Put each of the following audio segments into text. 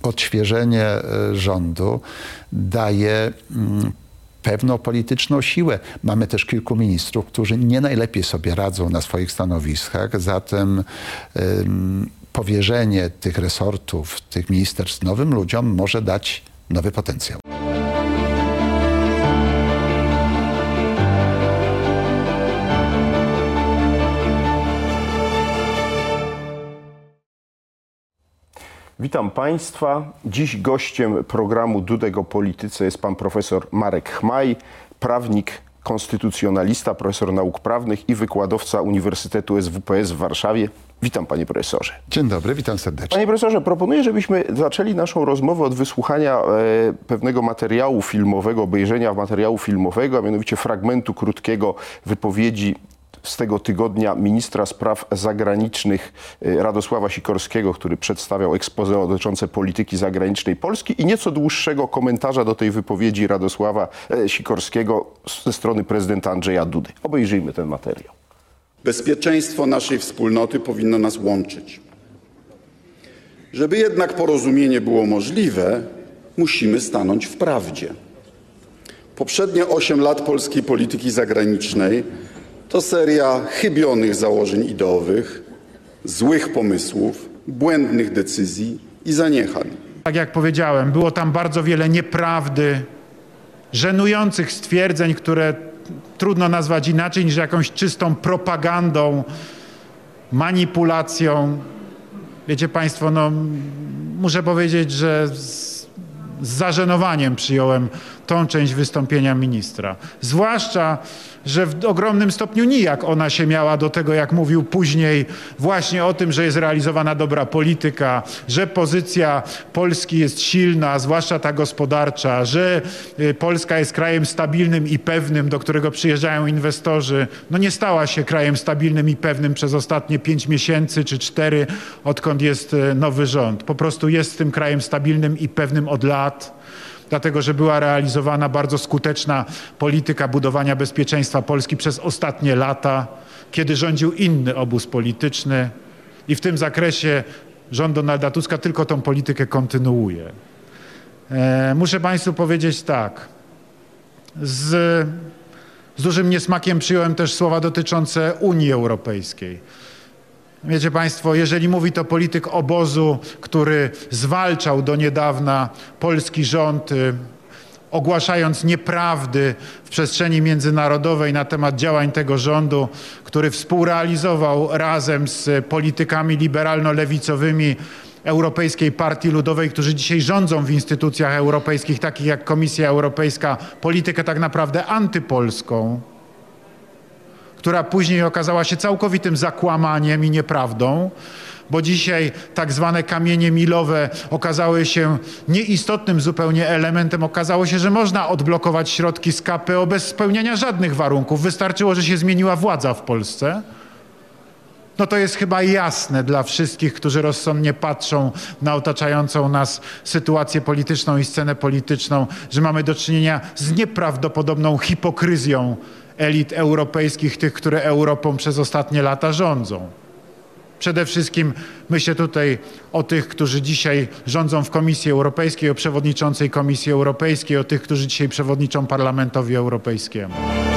odświeżenie rządu daje pewną polityczną siłę. Mamy też kilku ministrów, którzy nie najlepiej sobie radzą na swoich stanowiskach, zatem powierzenie tych resortów, tych ministerstw nowym ludziom może dać nowy potencjał. Witam Państwa. Dziś gościem programu Dudek o polityce jest pan profesor Marek Chmaj, prawnik, konstytucjonalista, profesor nauk prawnych i wykładowca Uniwersytetu SWPS w Warszawie. Witam, panie profesorze. Dzień dobry, witam serdecznie. Panie profesorze, proponuję, żebyśmy zaczęli naszą rozmowę od wysłuchania pewnego materiału filmowego, obejrzenia materiału filmowego, a mianowicie fragmentu krótkiego wypowiedzi z tego tygodnia ministra spraw zagranicznych Radosława Sikorskiego, który przedstawiał exposé dotyczące polityki zagranicznej Polski i nieco dłuższego komentarza do tej wypowiedzi Radosława Sikorskiego ze strony prezydenta Andrzeja Dudy. Obejrzyjmy ten materiał. Bezpieczeństwo naszej wspólnoty powinno nas łączyć. Żeby jednak porozumienie było możliwe, musimy stanąć w prawdzie. Poprzednie 8 lat polskiej polityki zagranicznej to seria chybionych założeń ideowych, złych pomysłów, błędnych decyzji i zaniechań. Tak jak powiedziałem, było tam bardzo wiele nieprawdy, żenujących stwierdzeń, które trudno nazwać inaczej niż jakąś czystą propagandą, manipulacją. Wiecie Państwo, muszę powiedzieć, że z zażenowaniem przyjąłem tą część wystąpienia ministra. Zwłaszcza, że w ogromnym stopniu nijak ona się miała do tego, jak mówił później właśnie o tym, że jest realizowana dobra polityka, że pozycja Polski jest silna, zwłaszcza ta gospodarcza, że Polska jest krajem stabilnym i pewnym, do którego przyjeżdżają inwestorzy. Nie stała się krajem stabilnym i pewnym przez ostatnie 5 miesięcy czy 4, odkąd jest nowy rząd. Po prostu jest tym krajem stabilnym i pewnym od lat. Dlatego, że była realizowana bardzo skuteczna polityka budowania bezpieczeństwa Polski przez ostatnie lata, kiedy rządził inny obóz polityczny i w tym zakresie rząd Donalda Tuska tylko tą politykę kontynuuje. Muszę Państwu powiedzieć tak, z dużym niesmakiem przyjąłem też słowa dotyczące Unii Europejskiej. Wiecie Państwo, jeżeli mówi to polityk obozu, który zwalczał do niedawna polski rząd, ogłaszając nieprawdy w przestrzeni międzynarodowej na temat działań tego rządu, który współrealizował razem z politykami liberalno-lewicowymi Europejskiej Partii Ludowej, którzy dzisiaj rządzą w instytucjach europejskich, takich jak Komisja Europejska, politykę tak naprawdę antypolską, która później okazała się całkowitym zakłamaniem i nieprawdą, bo dzisiaj tak zwane kamienie milowe okazały się nieistotnym zupełnie elementem. Okazało się, że można odblokować środki z KPO bez spełniania żadnych warunków. Wystarczyło, że się zmieniła władza w Polsce. To jest chyba jasne dla wszystkich, którzy rozsądnie patrzą na otaczającą nas sytuację polityczną i scenę polityczną, że mamy do czynienia z nieprawdopodobną hipokryzją elit europejskich, tych, które Europą przez ostatnie lata rządzą. Przede wszystkim myślę tutaj o tych, którzy dzisiaj rządzą w Komisji Europejskiej, o przewodniczącej Komisji Europejskiej, o tych, którzy dzisiaj przewodniczą Parlamentowi Europejskiemu.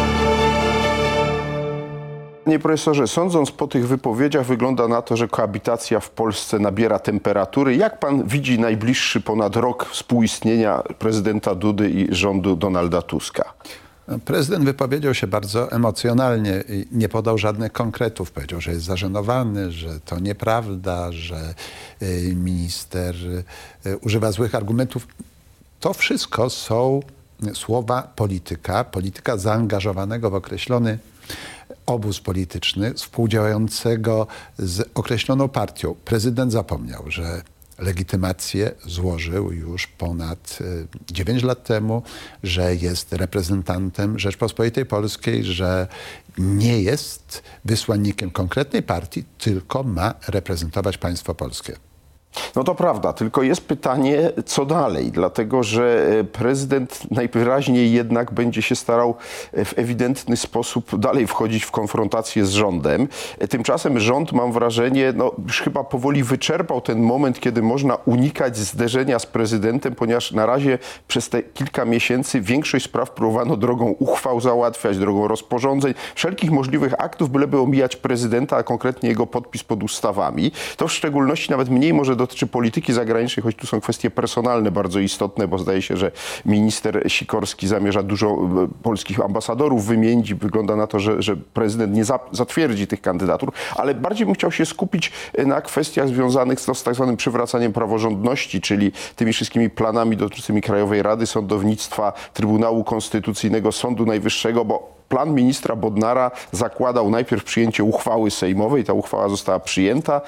Panie profesorze, sądząc po tych wypowiedziach, wygląda na to, że koabitacja w Polsce nabiera temperatury. Jak pan widzi najbliższy ponad rok współistnienia prezydenta Dudy i rządu Donalda Tuska? Prezydent wypowiedział się bardzo emocjonalnie i nie podał żadnych konkretów. Powiedział, że jest zażenowany, że to nieprawda, że minister używa złych argumentów. To wszystko są słowa polityka zaangażowanego w określony obóz polityczny, współdziałającego z określoną partią. Prezydent zapomniał, że legitymację złożył już ponad 9 lat temu, że jest reprezentantem Rzeczpospolitej Polskiej, że nie jest wysłannikiem konkretnej partii, tylko ma reprezentować państwo polskie. No to prawda, tylko jest pytanie, co dalej, dlatego że prezydent najwyraźniej jednak będzie się starał w ewidentny sposób dalej wchodzić w konfrontację z rządem. Tymczasem rząd, mam wrażenie, już chyba powoli wyczerpał ten moment, kiedy można unikać zderzenia z prezydentem, ponieważ na razie przez te kilka miesięcy większość spraw próbowano drogą uchwał załatwiać, drogą rozporządzeń, wszelkich możliwych aktów, byleby omijać prezydenta, a konkretnie jego podpis pod ustawami. To w szczególności nawet mniej może dotyczy polityki zagranicznej, choć tu są kwestie personalne bardzo istotne, bo zdaje się, że minister Sikorski zamierza dużo polskich ambasadorów wymienić. Wygląda na to, że prezydent nie zatwierdzi tych kandydatur, ale bardziej bym chciał się skupić na kwestiach związanych z tak zwanym przywracaniem praworządności, czyli tymi wszystkimi planami dotyczącymi Krajowej Rady Sądownictwa, Trybunału Konstytucyjnego, Sądu Najwyższego, bo plan ministra Bodnara zakładał najpierw przyjęcie uchwały sejmowej, ta uchwała została przyjęta,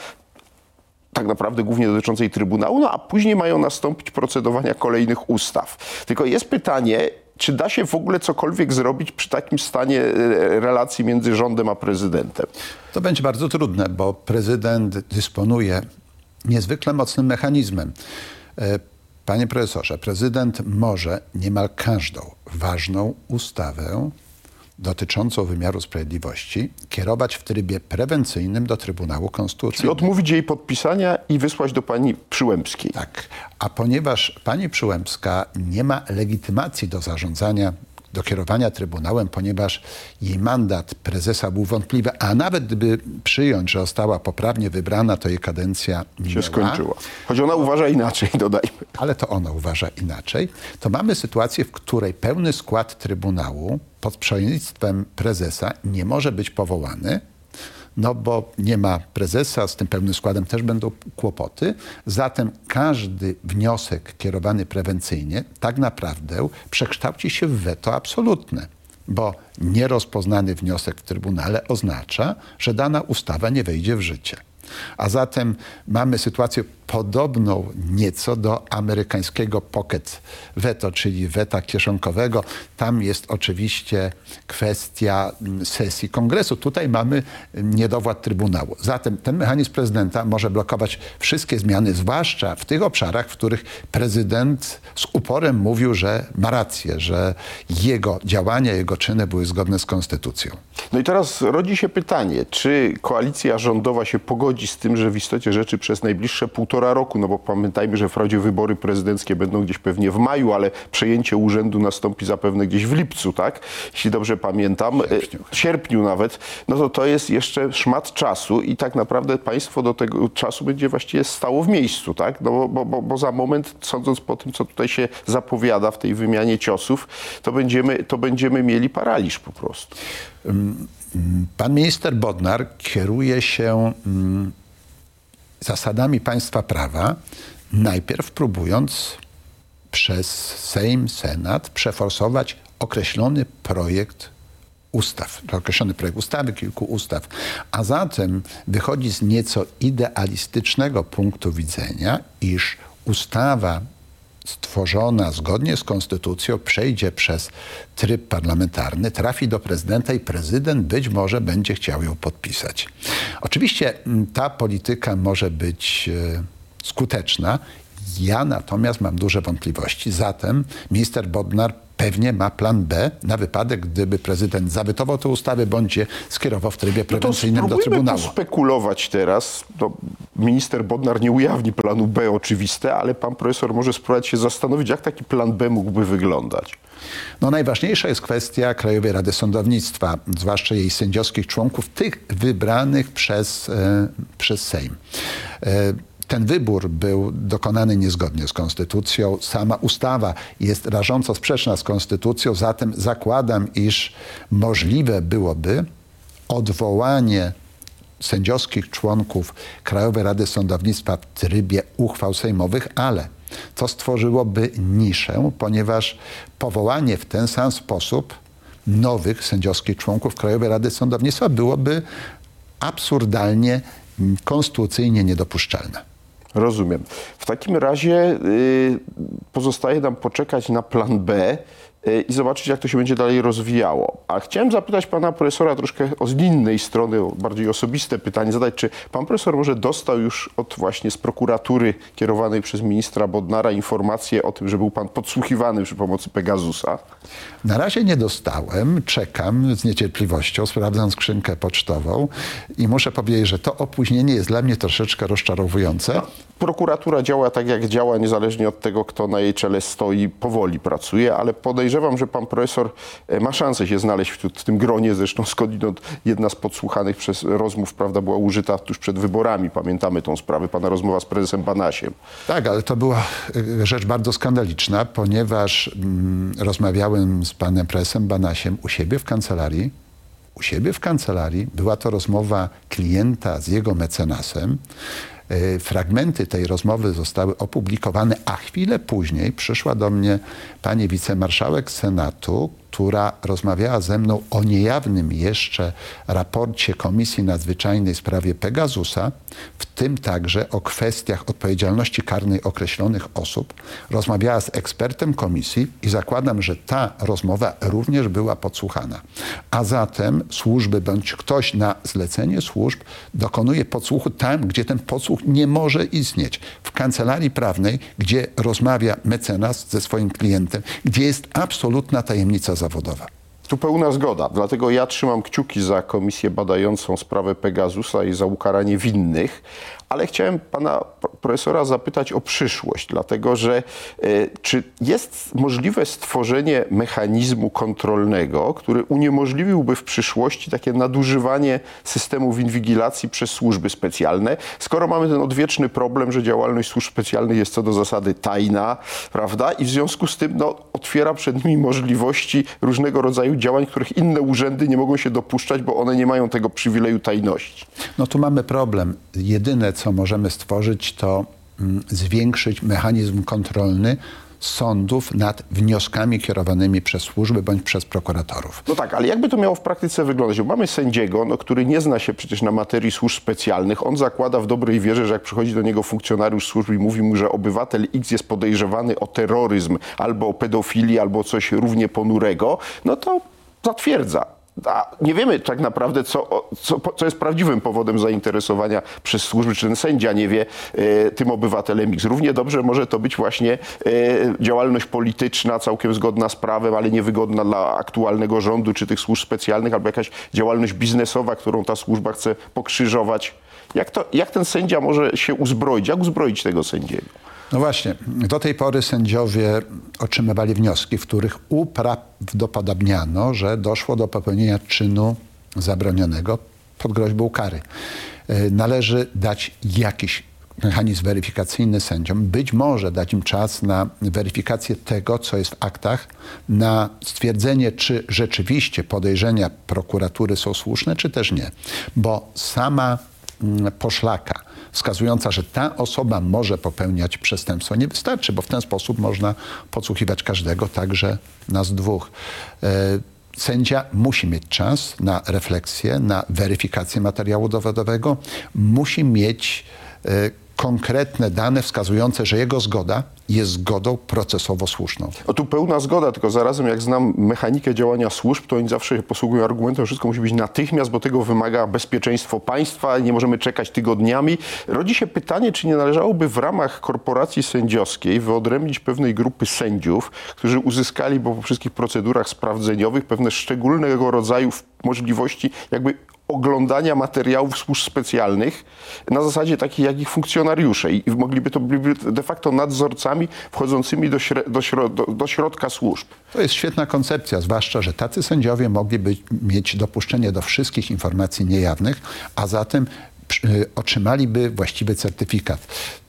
tak naprawdę głównie dotyczącej Trybunału, a później mają nastąpić procedowania kolejnych ustaw. Tylko jest pytanie, czy da się w ogóle cokolwiek zrobić przy takim stanie relacji między rządem a prezydentem? To będzie bardzo trudne, bo prezydent dysponuje niezwykle mocnym mechanizmem. Panie profesorze, prezydent może niemal każdą ważną ustawę dotyczącą wymiaru sprawiedliwości kierować w trybie prewencyjnym do Trybunału Konstytucyjnego. Czyli odmówić jej podpisania i wysłać do pani Przyłębskiej. Tak, a ponieważ pani Przyłębska nie ma legitymacji do zarządzania, do kierowania Trybunałem, ponieważ jej mandat prezesa był wątpliwy, a nawet gdyby przyjąć, że została poprawnie wybrana, to jej kadencja się skończyła. Choć ona uważa inaczej, dodajmy. Ale to ona uważa inaczej. To mamy sytuację, w której pełny skład Trybunału pod przewodnictwem prezesa nie może być powołany, bo nie ma prezesa, z tym pełnym składem też będą kłopoty. Zatem każdy wniosek kierowany prewencyjnie tak naprawdę przekształci się w weto absolutne, bo nierozpoznany wniosek w Trybunale oznacza, że dana ustawa nie wejdzie w życie. A zatem mamy sytuację podobną nieco do amerykańskiego pocket veto, czyli weta kieszonkowego. Tam jest oczywiście kwestia sesji kongresu. Tutaj mamy niedowład Trybunału. Zatem ten mechanizm prezydenta może blokować wszystkie zmiany, zwłaszcza w tych obszarach, w których prezydent z uporem mówił, że ma rację, że jego działania, jego czyny były zgodne z konstytucją. No i teraz rodzi się pytanie, czy koalicja rządowa się pogodzi z tym, że w istocie rzeczy przez najbliższe 1,5 roku, bo pamiętajmy, że wprawdzie wybory prezydenckie będą gdzieś pewnie w maju, ale przejęcie urzędu nastąpi zapewne gdzieś w lipcu, tak? Jeśli dobrze pamiętam. W sierpniu nawet. To jest jeszcze szmat czasu i tak naprawdę państwo do tego czasu będzie właściwie stało w miejscu, tak? Bo za moment, sądząc po tym, co tutaj się zapowiada w tej wymianie ciosów, to będziemy mieli paraliż po prostu. Pan minister Bodnar kieruje się zasadami państwa prawa, najpierw próbując przez Sejm, Senat przeforsować określony projekt ustawy, kilku ustaw, a zatem wychodzi z nieco idealistycznego punktu widzenia, iż ustawa stworzona zgodnie z konstytucją przejdzie przez tryb parlamentarny, trafi do prezydenta i prezydent być może będzie chciał ją podpisać. Oczywiście ta polityka może być skuteczna. Ja natomiast mam duże wątpliwości. Zatem minister Bodnar pewnie ma plan B na wypadek, gdyby prezydent zawetował tę ustawę, bądź je skierował w trybie prewencyjnym do Trybunału. Spekulować teraz. Minister Bodnar nie ujawni planu B oczywiste, ale pan profesor może spróbować się zastanowić, jak taki plan B mógłby wyglądać. Najważniejsza jest kwestia Krajowej Rady Sądownictwa, zwłaszcza jej sędziowskich członków, tych wybranych przez Sejm. Ten wybór był dokonany niezgodnie z konstytucją. Sama ustawa jest rażąco sprzeczna z konstytucją, zatem zakładam, iż możliwe byłoby odwołanie sędziowskich członków Krajowej Rady Sądownictwa w trybie uchwał sejmowych, ale to stworzyłoby niszę, ponieważ powołanie w ten sam sposób nowych sędziowskich członków Krajowej Rady Sądownictwa byłoby absurdalnie, konstytucyjnie niedopuszczalne. Rozumiem. W takim razie pozostaje nam poczekać na plan B, i zobaczyć, jak to się będzie dalej rozwijało. A chciałem zapytać pana profesora troszkę z innej strony, o bardziej osobiste pytanie zadać. Czy pan profesor może dostał już właśnie z prokuratury kierowanej przez ministra Bodnara informację o tym, że był pan podsłuchiwany przy pomocy Pegasusa? Na razie nie dostałem, czekam z niecierpliwością, sprawdzam skrzynkę pocztową i muszę powiedzieć, że to opóźnienie jest dla mnie troszeczkę rozczarowujące. Prokuratura działa tak, jak działa, niezależnie od tego, kto na jej czele stoi, powoli pracuje, ale podejrzewam, że pan profesor ma szansę się znaleźć w tym gronie. Zresztą skądinąd jedna z podsłuchanych przez rozmów, prawda, była użyta tuż przed wyborami. Pamiętamy tą sprawę, pana rozmowa z prezesem Banasiem. Tak, ale to była rzecz bardzo skandaliczna, ponieważ rozmawiałem z panem prezesem Banasiem u siebie w kancelarii. U siebie w kancelarii była to rozmowa klienta z jego mecenasem. Fragmenty tej rozmowy zostały opublikowane, a chwilę później przyszła do mnie pani wicemarszałek Senatu, która rozmawiała ze mną o niejawnym jeszcze raporcie Komisji Nadzwyczajnej w sprawie Pegasusa, w tym także o kwestiach odpowiedzialności karnej określonych osób. Rozmawiała z ekspertem komisji i zakładam, że ta rozmowa również była podsłuchana. A zatem służby bądź ktoś na zlecenie służb dokonuje podsłuchu tam, gdzie ten podsłuch nie może istnieć. W kancelarii prawnej, gdzie rozmawia mecenas ze swoim klientem, gdzie jest absolutna tajemnica zawodowa. Tu pełna zgoda, dlatego ja trzymam kciuki za komisję badającą sprawę Pegasusa i za ukaranie winnych, ale chciałem pana profesora zapytać o przyszłość, dlatego że czy jest możliwe stworzenie mechanizmu kontrolnego, który uniemożliwiłby w przyszłości takie nadużywanie systemów inwigilacji przez służby specjalne, skoro mamy ten odwieczny problem, że działalność służb specjalnych jest co do zasady tajna, prawda? I w związku z tym otwiera przed nimi możliwości różnego rodzaju działań, których inne urzędy nie mogą się dopuszczać, bo one nie mają tego przywileju tajności. No tu mamy problem. Jedyne, co możemy stworzyć, to zwiększyć mechanizm kontrolny sądów nad wnioskami kierowanymi przez służby bądź przez prokuratorów. No tak, ale jakby to miało w praktyce wyglądać? Bo mamy sędziego, który nie zna się przecież na materii służb specjalnych. On zakłada w dobrej wierze, że jak przychodzi do niego funkcjonariusz służb i mówi mu, że obywatel X jest podejrzewany o terroryzm, albo o pedofilię, albo coś równie ponurego, no to zatwierdza. A nie wiemy tak naprawdę, co jest prawdziwym powodem zainteresowania przez służby, czy ten sędzia nie wie tym obywatelem X. Równie dobrze może to być właśnie działalność polityczna, całkiem zgodna z prawem, ale niewygodna dla aktualnego rządu, czy tych służb specjalnych, albo jakaś działalność biznesowa, którą ta służba chce pokrzyżować. Jak ten sędzia może się uzbroić? Jak uzbroić tego sędziego? No właśnie, do tej pory sędziowie otrzymywali wnioski, w których uprawdopodobniano, że doszło do popełnienia czynu zabronionego pod groźbą kary. Należy dać jakiś mechanizm weryfikacyjny sędziom, być może dać im czas na weryfikację tego, co jest w aktach, na stwierdzenie, czy rzeczywiście podejrzenia prokuratury są słuszne, czy też nie. Bo sama poszlaka wskazująca, że ta osoba może popełniać przestępstwo, nie wystarczy, bo w ten sposób można podsłuchiwać każdego, także nas dwóch. Sędzia musi mieć czas na refleksję, na weryfikację materiału dowodowego, musi mieć konkretne dane wskazujące, że jego zgoda jest zgodą procesowo słuszną. O, tu pełna zgoda, tylko zarazem jak znam mechanikę działania służb, to oni zawsze posługują argumentem, że wszystko musi być natychmiast, bo tego wymaga bezpieczeństwo państwa, nie możemy czekać tygodniami. Rodzi się pytanie, czy nie należałoby w ramach korporacji sędziowskiej wyodrębnić pewnej grupy sędziów, którzy uzyskali po wszystkich procedurach sprawdzeniowych pewne szczególnego rodzaju możliwości jakby oglądania materiałów służb specjalnych na zasadzie takiej jak ich funkcjonariusze i mogliby to być de facto nadzorcami wchodzącymi do środka służb. To jest świetna koncepcja, zwłaszcza, że tacy sędziowie mogliby mieć dopuszczenie do wszystkich informacji niejawnych, a zatem otrzymaliby właściwy certyfikat.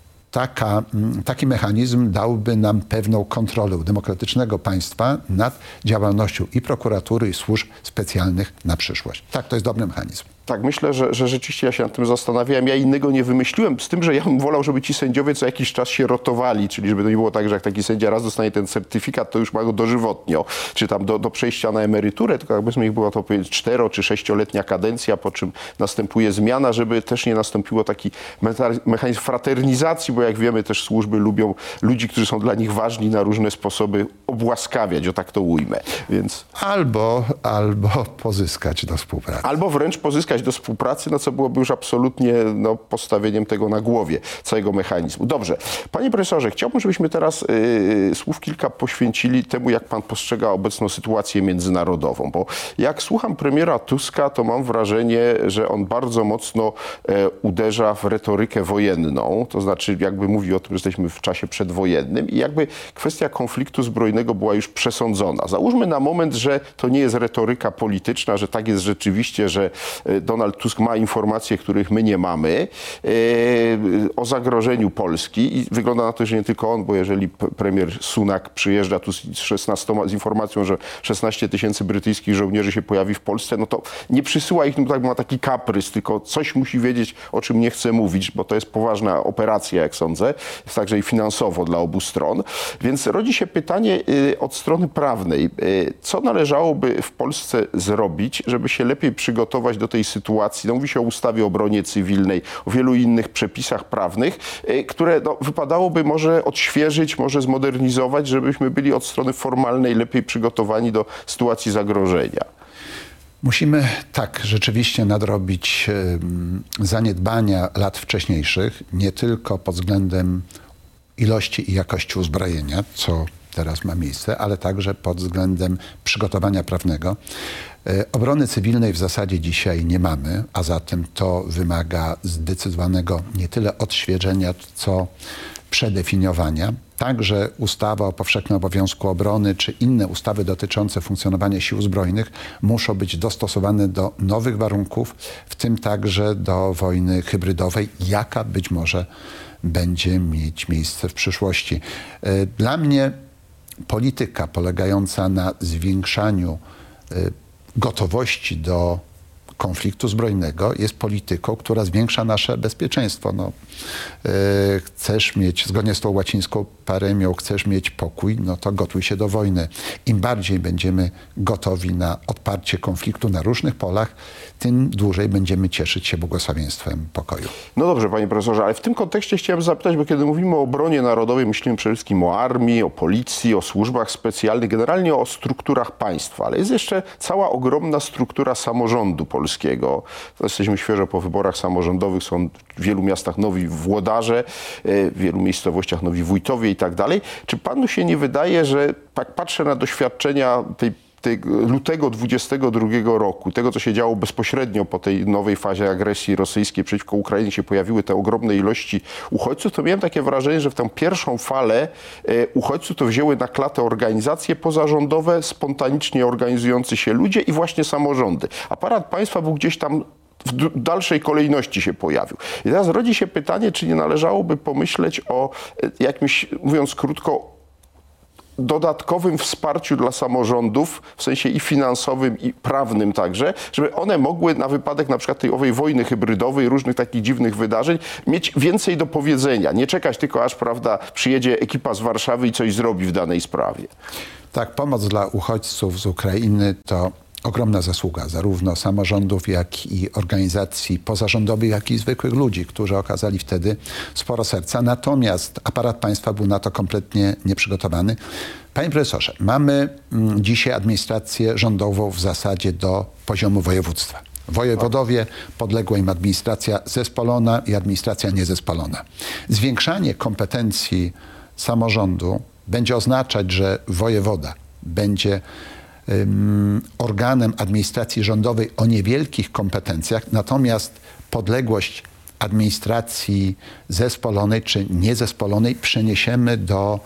Taki mechanizm dałby nam pewną kontrolę demokratycznego państwa nad działalnością i prokuratury, i służb specjalnych na przyszłość. Tak, to jest dobry mechanizm. Tak, myślę, że rzeczywiście ja się nad tym zastanawiałem. Ja innego nie wymyśliłem, z tym, że ja bym wolał, żeby ci sędziowie co jakiś czas się rotowali, czyli żeby to nie było tak, że jak taki sędzia raz dostanie ten certyfikat, to już ma go dożywotnio, czy tam do przejścia na emeryturę, tylko jakbyśmy ich była to 4- czy 6-letnia kadencja, po czym następuje zmiana, żeby też nie nastąpiło taki mechanizm fraternizacji, bo jak wiemy też służby lubią ludzi, którzy są dla nich ważni, na różne sposoby obłaskawiać, o tak to ujmę. Więc... Albo pozyskać do współpracy. Albo wręcz pozyskać do współpracy, no co byłoby już absolutnie postawieniem tego na głowie, całego mechanizmu. Dobrze. Panie profesorze, chciałbym, żebyśmy teraz słów kilka poświęcili temu, jak pan postrzega obecną sytuację międzynarodową, bo jak słucham premiera Tuska, to mam wrażenie, że on bardzo mocno uderza w retorykę wojenną, to znaczy jakby mówi o tym, że jesteśmy w czasie przedwojennym i jakby kwestia konfliktu zbrojnego była już przesądzona. Załóżmy na moment, że to nie jest retoryka polityczna, że tak jest rzeczywiście, że Donald Tusk ma informacje, których my nie mamy, o zagrożeniu Polski i wygląda na to, że nie tylko on, bo jeżeli premier Sunak przyjeżdża tu z informacją, że 16 000 brytyjskich żołnierzy się pojawi w Polsce, no to nie przysyła ich, tak ma taki kaprys, tylko coś musi wiedzieć, o czym nie chce mówić, bo to jest poważna operacja, jak sądzę, jest także i finansowo dla obu stron. Więc rodzi się pytanie od strony prawnej, co należałoby w Polsce zrobić, żeby się lepiej przygotować do tej sytuacji. No, mówi się o ustawie o obronie cywilnej, o wielu innych przepisach prawnych, które wypadałoby może odświeżyć, może zmodernizować, żebyśmy byli od strony formalnej lepiej przygotowani do sytuacji zagrożenia. Musimy tak rzeczywiście nadrobić zaniedbania lat wcześniejszych, nie tylko pod względem ilości i jakości uzbrojenia, co teraz ma miejsce, ale także pod względem przygotowania prawnego. Obrony cywilnej w zasadzie dzisiaj nie mamy, a zatem to wymaga zdecydowanego nie tyle odświeżenia, co przedefiniowania. Także ustawa o powszechnym obowiązku obrony, czy inne ustawy dotyczące funkcjonowania sił zbrojnych muszą być dostosowane do nowych warunków, w tym także do wojny hybrydowej, jaka być może będzie mieć miejsce w przyszłości. Dla mnie polityka polegająca na zwiększaniu gotowości do konfliktu zbrojnego jest polityką, która zwiększa nasze bezpieczeństwo. Chcesz mieć, zgodnie z tą łacińską paremią, chcesz mieć pokój, no to gotuj się do wojny. Im bardziej będziemy gotowi na odparcie konfliktu na różnych polach, tym dłużej będziemy cieszyć się błogosławieństwem pokoju. No dobrze, panie profesorze, ale w tym kontekście chciałem zapytać, bo kiedy mówimy o obronie narodowej, myślimy przede wszystkim o armii, o policji, o służbach specjalnych, generalnie o strukturach państwa, ale jest jeszcze cała ogromna struktura samorządu polskiego. Jesteśmy świeżo po wyborach samorządowych, są w wielu miastach nowi włodarze, w wielu miejscowościach nowi wójtowie i tak dalej. Czy panu się nie wydaje, że tak patrzę na doświadczenia lutego 22 roku, tego co się działo bezpośrednio po tej nowej fazie agresji rosyjskiej przeciwko Ukrainie, się pojawiły te ogromne ilości uchodźców, to miałem takie wrażenie, że w tę pierwszą falę uchodźców to wzięły na klatę organizacje pozarządowe, spontanicznie organizujący się ludzie i właśnie samorządy. Aparat państwa był gdzieś tam w dalszej kolejności się pojawił. I teraz rodzi się pytanie, czy nie należałoby pomyśleć o jakimś, mówiąc krótko, dodatkowym wsparciu dla samorządów, w sensie i finansowym, i prawnym także, żeby one mogły na wypadek na przykład tej owej wojny hybrydowej, różnych takich dziwnych wydarzeń, mieć więcej do powiedzenia. Nie czekać tylko aż, prawda, przyjedzie ekipa z Warszawy i coś zrobi w danej sprawie. Tak, pomoc dla uchodźców z Ukrainy to ogromna zasługa zarówno samorządów, jak i organizacji pozarządowych, jak i zwykłych ludzi, którzy okazali wtedy sporo serca. Natomiast aparat państwa był na to kompletnie nieprzygotowany. Panie profesorze, mamy dzisiaj administrację rządową w zasadzie do poziomu województwa. Wojewodowie, podległa im administracja zespolona i administracja niezespolona. Zwiększanie kompetencji samorządu będzie oznaczać, że wojewoda będzie organem administracji rządowej o niewielkich kompetencjach, natomiast podległość administracji zespolonej czy niezespolonej przeniesiemy do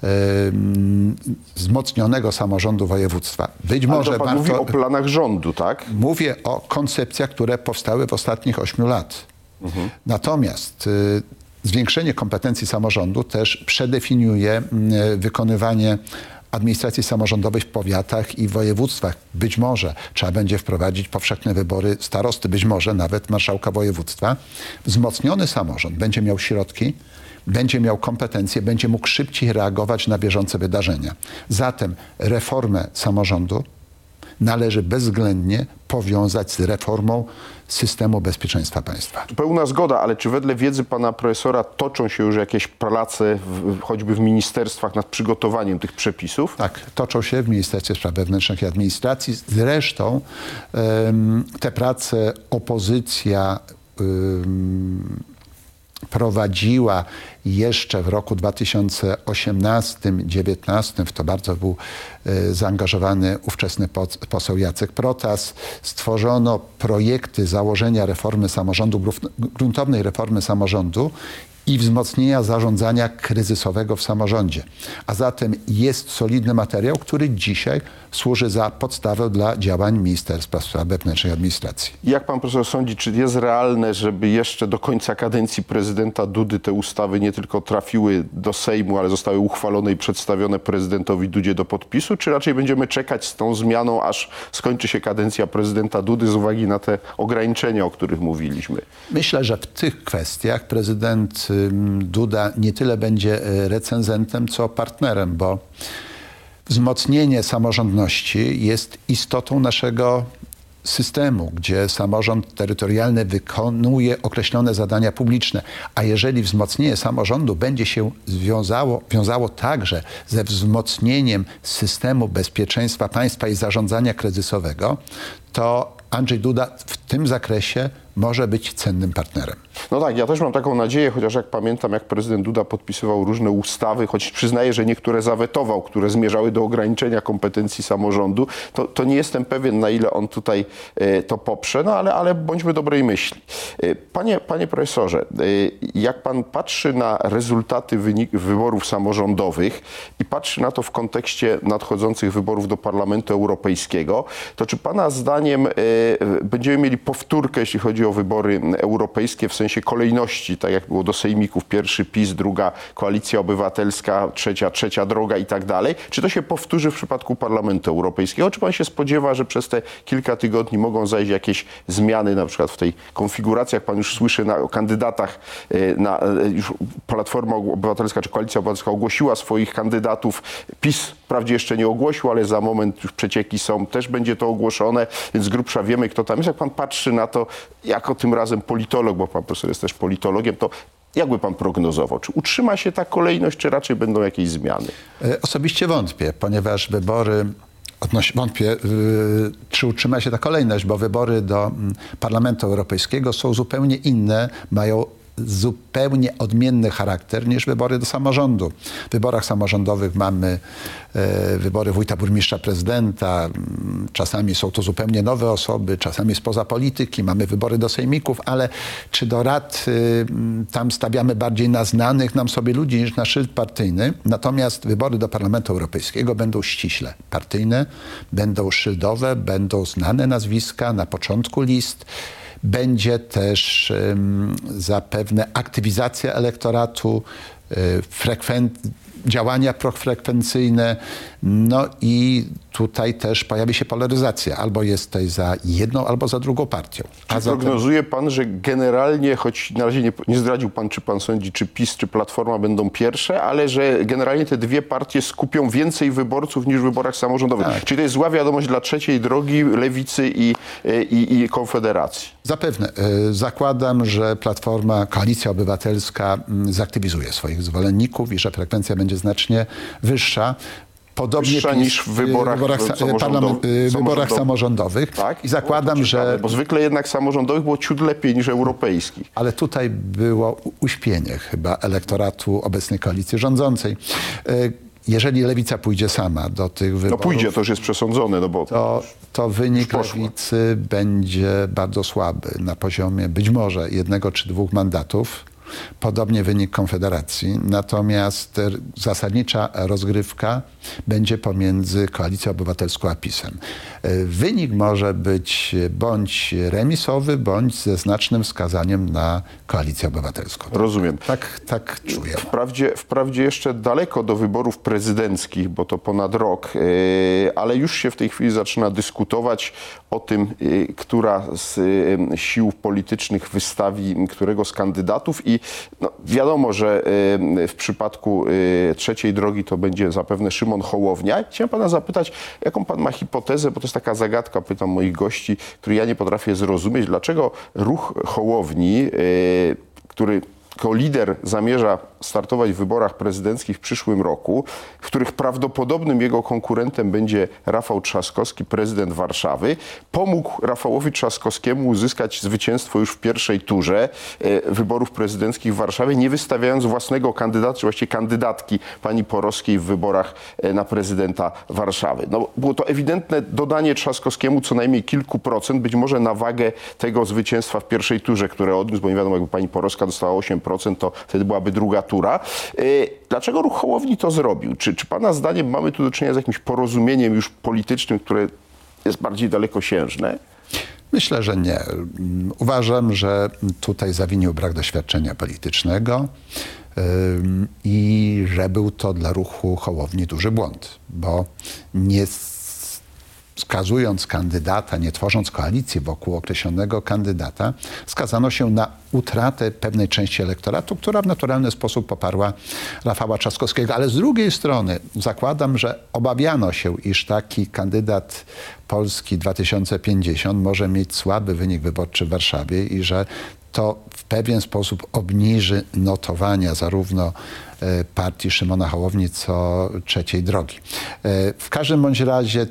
wzmocnionego samorządu województwa. Być może ale to pan mówi o planach rządu, tak? Mówię o koncepcjach, które powstały w ostatnich 8 lat. Natomiast zwiększenie kompetencji samorządu też przedefiniuje wykonywanie administracji samorządowej w powiatach i województwach. Być może trzeba będzie wprowadzić powszechne wybory starosty, być może nawet marszałka województwa. Wzmocniony samorząd będzie miał środki, będzie miał kompetencje, będzie mógł szybciej reagować na bieżące wydarzenia. Zatem reformę samorządu należy bezwzględnie powiązać z reformą systemu bezpieczeństwa państwa. Pełna zgoda, ale czy wedle wiedzy pana profesora toczą się już jakieś prace, choćby w ministerstwach, nad przygotowaniem tych przepisów? Tak, toczą się w Ministerstwie Spraw Wewnętrznych i Administracji. Zresztą te prace opozycja prowadziła jeszcze w roku 2018-2019, w to bardzo był zaangażowany ówczesny poseł Jacek Protas. Stworzono projekty założenia reformy samorządu, gruntownej reformy samorządu i wzmocnienia zarządzania kryzysowego w samorządzie. A zatem jest solidny materiał, który dzisiaj służy za podstawę dla działań Ministerstwa Spraw Wewnętrznych i Administracji. Jak pan profesor sądzi, czy jest realne, żeby jeszcze do końca kadencji prezydenta Dudy te ustawy nie tylko trafiły do Sejmu, ale zostały uchwalone i przedstawione prezydentowi Dudzie do podpisu, czy raczej będziemy czekać z tą zmianą, aż skończy się kadencja prezydenta Dudy z uwagi na te ograniczenia, o których mówiliśmy? Myślę, że w tych kwestiach prezydent Duda nie tyle będzie recenzentem, co partnerem, bo wzmocnienie samorządności jest istotą naszego systemu, gdzie samorząd terytorialny wykonuje określone zadania publiczne. A jeżeli wzmocnienie samorządu będzie się wiązało także ze wzmocnieniem systemu bezpieczeństwa państwa i zarządzania kryzysowego, to Andrzej Duda w tym zakresie może być cennym partnerem. No tak, ja też mam taką nadzieję, chociaż jak pamiętam, jak prezydent Duda podpisywał różne ustawy, choć przyznaję, że niektóre zawetował, które zmierzały do ograniczenia kompetencji samorządu, to nie jestem pewien, na ile on tutaj to poprze, no ale bądźmy dobrej myśli. Panie profesorze, jak pan patrzy na rezultaty wyborów samorządowych i patrzy na to w kontekście nadchodzących wyborów do Parlamentu Europejskiego, to czy pana zdaniem będziemy mieli powtórkę, jeśli chodzi o wybory europejskie, w sensie kolejności, tak jak było do sejmików, pierwszy PiS, druga Koalicja Obywatelska, trzecia droga i tak dalej. Czy to się powtórzy w przypadku Parlamentu Europejskiego? Czy pan się spodziewa, że przez te kilka tygodni mogą zajść jakieś zmiany, na przykład w tej konfiguracji, jak pan już słyszy o kandydatach, już Platforma Obywatelska czy Koalicja Obywatelska ogłosiła swoich kandydatów. PiS wprawdzie jeszcze nie ogłosił, ale za moment już przecieki są, też będzie to ogłoszone, więc z grubsza wiemy, kto tam jest. Jak pan patrzy na to, jako tym razem politolog, bo pan profesor jest też politologiem, to jakby pan prognozował? Czy utrzyma się ta kolejność, czy raczej będą jakieś zmiany? Osobiście wątpię, ponieważ wątpię, czy utrzyma się ta kolejność, bo wybory do Parlamentu Europejskiego są zupełnie inne, mają zupełnie odmienny charakter niż wybory do samorządu. W wyborach samorządowych mamy wybory wójta, burmistrza, prezydenta. Czasami są to zupełnie nowe osoby, czasami spoza polityki. Mamy wybory do sejmików, ale czy do rad tam stawiamy bardziej na znanych nam sobie ludzi niż na szyld partyjny. Natomiast wybory do Parlamentu Europejskiego będą ściśle partyjne, będą szyldowe, będą znane nazwiska na początku list. Będzie też zapewne aktywizacja elektoratu, działania profrekwencyjne, no i tutaj też pojawi się polaryzacja. Albo jesteś za jedną, albo za drugą partią. Czy prognozuje pan, że generalnie, choć na razie nie zdradził pan, czy pan sądzi, czy PiS, czy Platforma będą pierwsze, ale że generalnie te dwie partie skupią więcej wyborców niż w wyborach samorządowych. Tak. Czyli to jest zła wiadomość dla trzeciej drogi, Lewicy i Konfederacji. Zapewne. Zakładam, że Platforma, Koalicja Obywatelska zaktywizuje swoich zwolenników i że frekwencja będzie znacznie wyższa. Podobnie niż w wyborach samorządowych. Tak? I zakładam, że... Bo zwykle jednak samorządowych było ciut lepiej niż europejskich. Ale tutaj było uśpienie chyba elektoratu obecnej koalicji rządzącej. Jeżeli Lewica pójdzie sama do tych wyborów... No pójdzie, to już jest przesądzone. No bo to wynik Lewicy będzie bardzo słaby na poziomie być może 1 czy 2 mandatów. Podobnie wynik Konfederacji. Natomiast zasadnicza rozgrywka będzie pomiędzy Koalicją Obywatelską a PiS-em. Wynik może być bądź remisowy, bądź ze znacznym wskazaniem na Koalicję Obywatelską. Rozumiem. Tak czuję. Wprawdzie jeszcze daleko do wyborów prezydenckich, bo to ponad rok, ale już się w tej chwili zaczyna dyskutować o tym, która z sił politycznych wystawi którego z kandydatów i wiadomo, że w przypadku trzeciej drogi to będzie zapewne Szymon Hołownia. Chciałem pana zapytać, jaką pan ma hipotezę, bo to jest taka zagadka, pytam moich gości, której ja nie potrafię zrozumieć, dlaczego ruch Hołowni, który jako lider zamierza startować w wyborach prezydenckich w przyszłym roku, w których prawdopodobnym jego konkurentem będzie Rafał Trzaskowski, prezydent Warszawy, pomógł Rafałowi Trzaskowskiemu uzyskać zwycięstwo już w pierwszej turze wyborów prezydenckich w Warszawie, nie wystawiając własnego kandydata, czy właściwie kandydatki pani Porowskiej w wyborach na prezydenta Warszawy. No, było to ewidentne dodanie Trzaskowskiemu co najmniej kilku procent, być może na wagę tego zwycięstwa w pierwszej turze, które odniósł, bo nie wiadomo, jakby pani Porowska dostała 8%, to wtedy byłaby druga tura. Dlaczego ruch Hołowni to zrobił? Czy pana zdaniem mamy tu do czynienia z jakimś porozumieniem już politycznym, które jest bardziej dalekosiężne? Myślę, że nie. Uważam, że tutaj zawinił brak doświadczenia politycznego i że był to dla ruchu Hołowni duży błąd, bo nie wskazując kandydata, nie tworząc koalicji wokół określonego kandydata, skazano się na utratę pewnej części elektoratu, która w naturalny sposób poparła Rafała Trzaskowskiego. Ale z drugiej strony zakładam, że obawiano się, iż taki kandydat Polski 2050 może mieć słaby wynik wyborczy w Warszawie i że to w pewien sposób obniży notowania zarówno partii Szymona Hołowni, co trzeciej drogi. W każdym bądź razie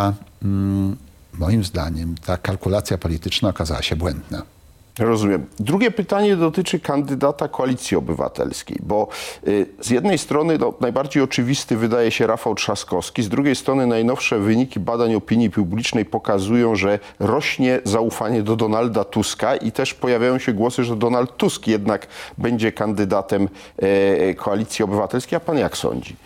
moim zdaniem, ta kalkulacja polityczna okazała się błędna. Rozumiem. Drugie pytanie dotyczy kandydata Koalicji Obywatelskiej, bo z jednej strony najbardziej oczywisty wydaje się Rafał Trzaskowski, z drugiej strony najnowsze wyniki badań opinii publicznej pokazują, że rośnie zaufanie do Donalda Tuska i też pojawiają się głosy, że Donald Tusk jednak będzie kandydatem Koalicji Obywatelskiej. A pan jak sądzi?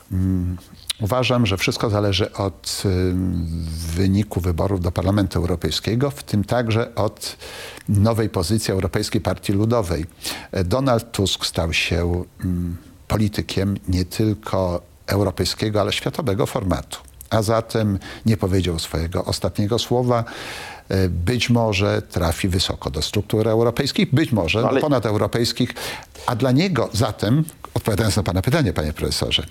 Uważam, że wszystko zależy od wyniku wyborów do Parlamentu Europejskiego, w tym także od nowej pozycji Europejskiej Partii Ludowej. Donald Tusk stał się politykiem nie tylko europejskiego, ale światowego formatu. A zatem nie powiedział swojego ostatniego słowa. Być może trafi wysoko do struktur europejskich, być może do ponadeuropejskich. A dla niego zatem, odpowiadając na pana pytanie, panie profesorze,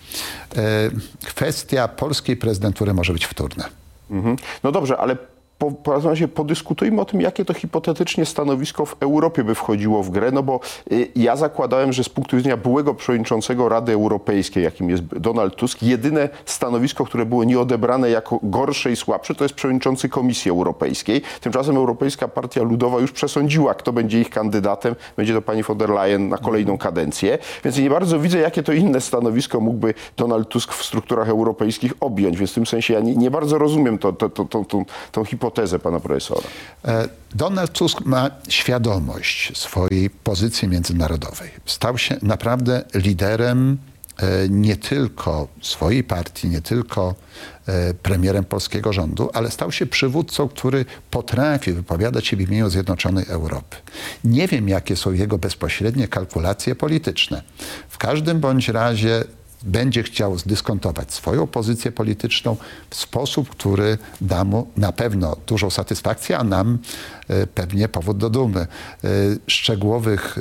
kwestia polskiej prezydentury może być wtórna. No dobrze, ale podyskutujmy o tym, jakie to hipotetycznie stanowisko w Europie by wchodziło w grę, no bo ja zakładałem, że z punktu widzenia byłego przewodniczącego Rady Europejskiej, jakim jest Donald Tusk, jedyne stanowisko, które było nieodebrane jako gorsze i słabsze, to jest przewodniczący Komisji Europejskiej. Tymczasem Europejska Partia Ludowa już przesądziła, kto będzie ich kandydatem. Będzie to pani von der Leyen na kolejną kadencję. Więc nie bardzo widzę, jakie to inne stanowisko mógłby Donald Tusk w strukturach europejskich objąć. Więc w tym sensie ja nie bardzo rozumiem tą hipotezę pana profesora. Donald Tusk ma świadomość swojej pozycji międzynarodowej. Stał się naprawdę liderem nie tylko swojej partii, nie tylko premierem polskiego rządu, ale stał się przywódcą, który potrafi wypowiadać się w imieniu Zjednoczonej Europy. Nie wiem, jakie są jego bezpośrednie kalkulacje polityczne. W każdym bądź razie będzie chciał zdyskontować swoją pozycję polityczną w sposób, który da mu na pewno dużą satysfakcję, a nam pewnie powód do dumy. Szczegółowych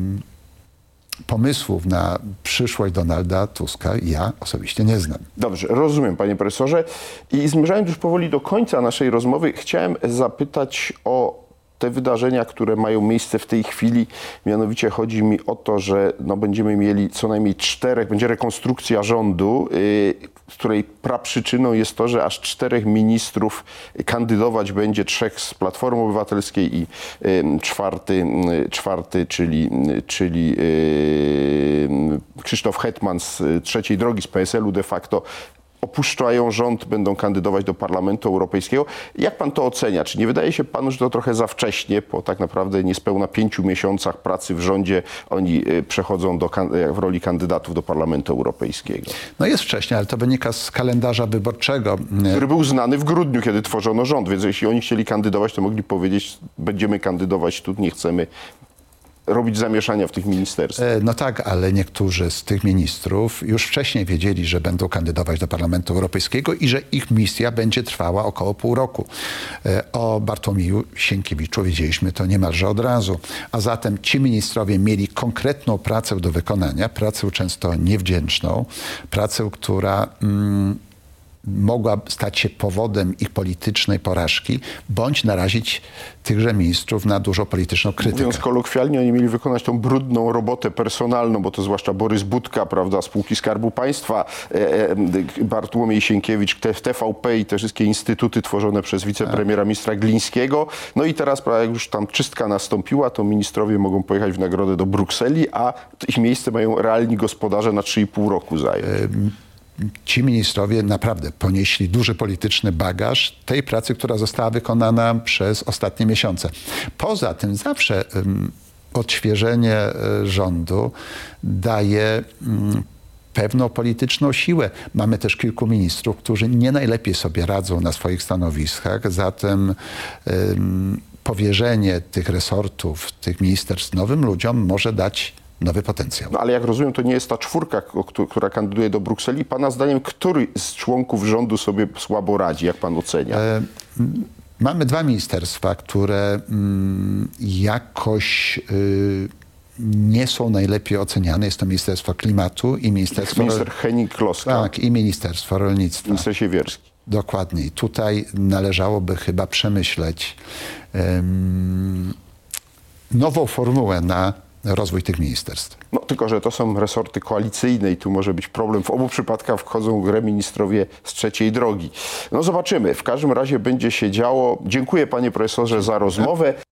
pomysłów na przyszłość Donalda Tuska ja osobiście nie znam. Dobrze, rozumiem, panie profesorze. I zmierzając już powoli do końca naszej rozmowy, chciałem zapytać o te wydarzenia, które mają miejsce w tej chwili. Mianowicie chodzi mi o to, że będziemy mieli co najmniej będzie rekonstrukcja rządu, której praprzyczyną jest to, że aż 4 ministrów kandydować będzie, 3 z Platformy Obywatelskiej i czwarty, czyli Krzysztof Hetman z trzeciej drogi, z PSL-u de facto. opuszczają rząd, będą kandydować do Parlamentu Europejskiego. Jak pan to ocenia? Czy nie wydaje się panu, że to trochę za wcześnie, po tak naprawdę niespełna 5 miesiącach pracy w rządzie oni przechodzą w roli kandydatów do Parlamentu Europejskiego? No jest wcześniej, ale to wynika z kalendarza wyborczego. Który był znany w grudniu, kiedy tworzono rząd, więc jeśli oni chcieli kandydować, to mogli powiedzieć, będziemy kandydować tu, nie chcemy robić zamieszania w tych ministerstwach. No tak, ale niektórzy z tych ministrów już wcześniej wiedzieli, że będą kandydować do Parlamentu Europejskiego i że ich misja będzie trwała około pół roku. O Bartłomieju Sienkiewiczu wiedzieliśmy to niemalże od razu. A zatem ci ministrowie mieli konkretną pracę do wykonania, pracę często niewdzięczną, pracę, która mogła stać się powodem ich politycznej porażki, bądź narazić tychże ministrów na dużą polityczną krytykę. Mówiąc kolokwialnie, oni mieli wykonać tą brudną robotę personalną, bo to zwłaszcza Borys Budka, prawda, spółki Skarbu Państwa, Bartłomiej Sienkiewicz, TVP i te wszystkie instytuty tworzone przez wicepremiera ministra Glińskiego. No i teraz, prawda, jak już tam czystka nastąpiła, to ministrowie mogą pojechać w nagrodę do Brukseli, a ich miejsce mają realni gospodarze na 3,5 roku zająć. Ci ministrowie naprawdę ponieśli duży polityczny bagaż tej pracy, która została wykonana przez ostatnie miesiące. Poza tym zawsze odświeżenie rządu daje pewną polityczną siłę. Mamy też kilku ministrów, którzy nie najlepiej sobie radzą na swoich stanowiskach, zatem powierzenie tych resortów, tych ministerstw nowym ludziom może dać nowy potencjał. No, ale jak rozumiem, to nie jest ta czwórka, która kandyduje do Brukseli. Pana zdaniem, który z członków rządu sobie słabo radzi, jak pan ocenia? Mamy dwa ministerstwa, które jakoś nie są najlepiej oceniane. Jest to Ministerstwo Klimatu i Ministerstwo... Minister Henning-Kloska. Tak, i Ministerstwo Rolnictwa. Minister Siewierski. Dokładnie. I tutaj należałoby chyba przemyśleć nową formułę na rozwój tych ministerstw. No tylko, że to są resorty koalicyjne i tu może być problem. W obu przypadkach wchodzą w grę ministrowie z trzeciej drogi. No zobaczymy. W każdym razie będzie się działo. Dziękuję panie profesorze za rozmowę.